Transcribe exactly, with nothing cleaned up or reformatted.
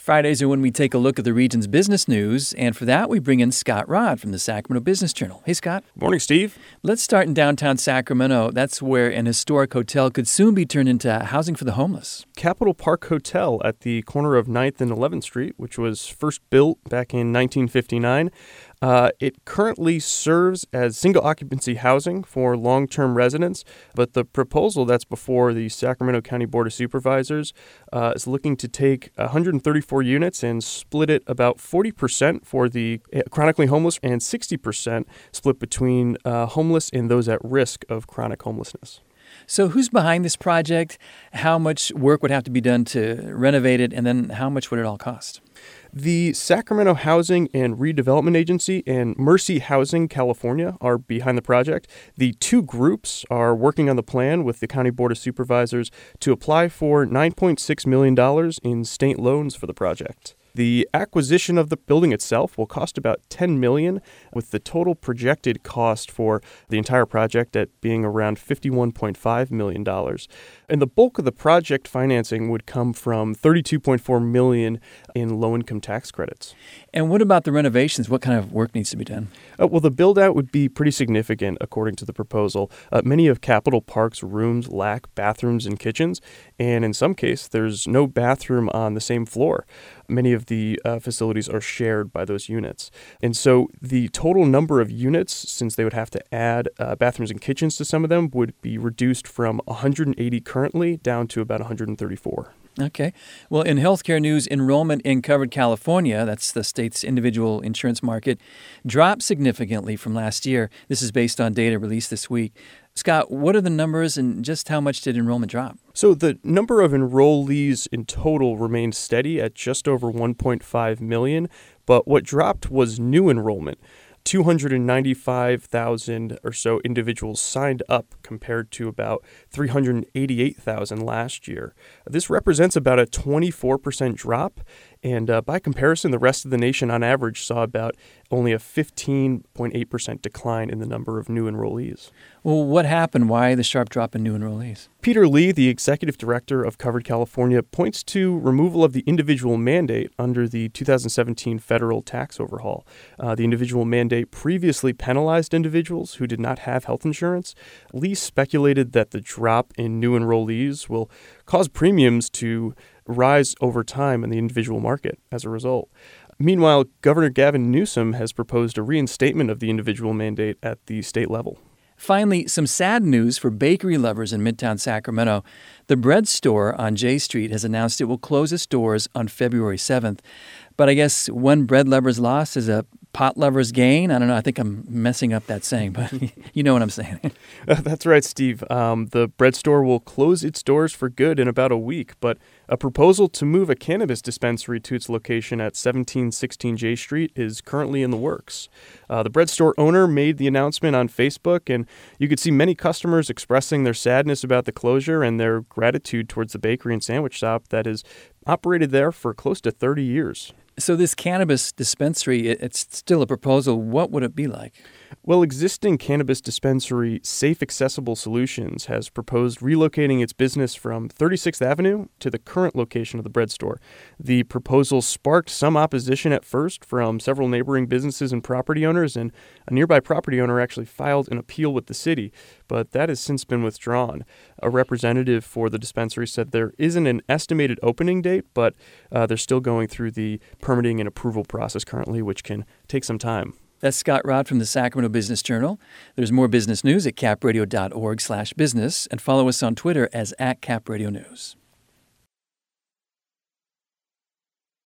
Fridays are when we take a look at the region's business news, and for that, we bring in Scott Rodd from the Sacramento Business Journal. Hey, Scott. Morning, Steve. Let's start in downtown Sacramento. That's where an historic hotel could soon be turned into housing for the homeless. Capitol Park Hotel at the corner of ninth and eleventh Street, which was first built back in nineteen fifty-nine. Uh, it currently serves as single-occupancy housing for long-term residents, but the proposal that's before the Sacramento County Board of Supervisors uh, is looking to take one hundred thirty-four units and split it about forty percent for the chronically homeless and sixty percent split between uh, homeless and those at risk of chronic homelessness. So who's behind this project? How much work would have to be done to renovate it, and then how much would it all cost? The Sacramento Housing and Redevelopment Agency and Mercy Housing California are behind the project. The two groups are working on the plan with the County Board of Supervisors to apply for nine point six million dollars in state loans for the project. The acquisition of the building itself will cost about ten million dollars, with the total projected cost for the entire project at being around fifty-one point five million dollars. And the bulk of the project financing would come from thirty-two point four million dollars in low-income tax credits. And what about the renovations? What kind of work needs to be done? Uh, well, the build-out would be pretty significant, according to the proposal. Uh, many of Capitol Park's rooms lack bathrooms and kitchens, and in some cases, there's no bathroom on the same floor. Many of the uh, facilities are shared by those units. And so the total number of units, since they would have to add uh, bathrooms and kitchens to some of them, would be reduced from one hundred eighty currently down to about one hundred thirty-four. Okay. Well, in healthcare news, enrollment in Covered California, that's the state's individual insurance market, dropped significantly from last year. This is based on data released this week. Scott, what are the numbers and just how much did enrollment drop? So the number of enrollees in total remained steady at just over one point five million, but what dropped was new enrollment. two hundred ninety-five thousand or so individuals signed up compared to about three hundred eighty-eight thousand last year. This represents about a twenty-four percent drop, and uh, by comparison, the rest of the nation on average saw about only a fifteen point eight percent decline in the number of new enrollees. Well, what happened? Why the sharp drop in new enrollees? Peter Lee, the executive director of Covered California, points to removal of the individual mandate under the two thousand seventeen federal tax overhaul. Uh, the individual mandate previously penalized individuals who did not have health insurance. Lee speculated that the drop in new enrollees will cause premiums to rise over time in the individual market as a result. Meanwhile, Governor Gavin Newsom has proposed a reinstatement of the individual mandate at the state level. Finally, some sad news for bakery lovers in Midtown Sacramento. The bread store on J Street has announced it will close its doors on February seventh. But I guess one bread lover's loss is a pot lover's gain. I don't know. I think I'm messing up that saying, but you know what I'm saying. Uh, that's right, Steve. Um, the bread store will close its doors for good in about a week, but a proposal to move a cannabis dispensary to its location at seventeen sixteen J Street is currently in the works. Uh, the bread store owner made the announcement on Facebook, and you could see many customers expressing their sadness about the closure and their gratitude towards the bakery and sandwich shop that has operated there for close to thirty years. So this cannabis dispensary, it's still a proposal. What would it be like? Well, existing cannabis dispensary Safe Accessible Solutions has proposed relocating its business from thirty-sixth Avenue to the current location of the bread store. The proposal sparked some opposition at first from several neighboring businesses and property owners, and a nearby property owner actually filed an appeal with the city, but that has since been withdrawn. A representative for the dispensary said there isn't an estimated opening date, but uh, they're still going through the permitting and approval process currently, which can take some time. That's Scott Rodd from the Sacramento Business Journal. There's more business news at capradio dot org slash business, and follow us on Twitter as at Cap Radio News.